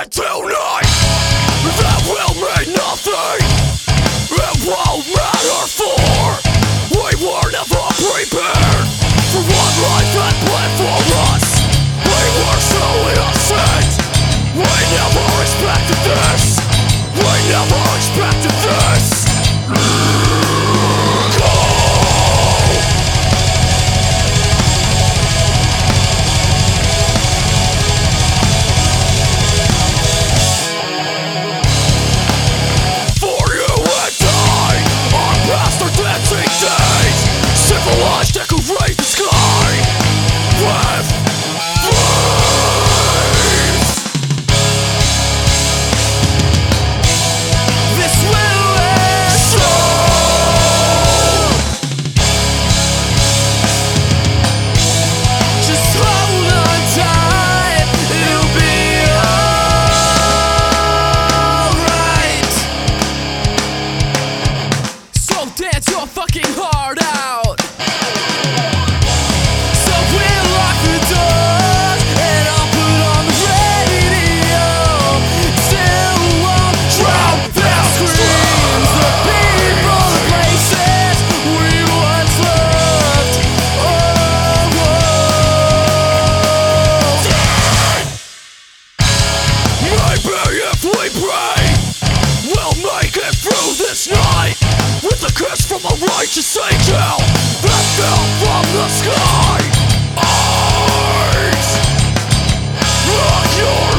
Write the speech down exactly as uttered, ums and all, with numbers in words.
it tonight. That will mean nothing. It won't matter for we were never prepared for what life had planned for us. We were so innocent. We never expected this. We never expected this. Civilized, decorate the sky with flames. This will end soon. Just hold on tight, it'll be alright. So dance your fucking heart out. This night, with a kiss from a righteous angel that fell from the sky. Eyes, look your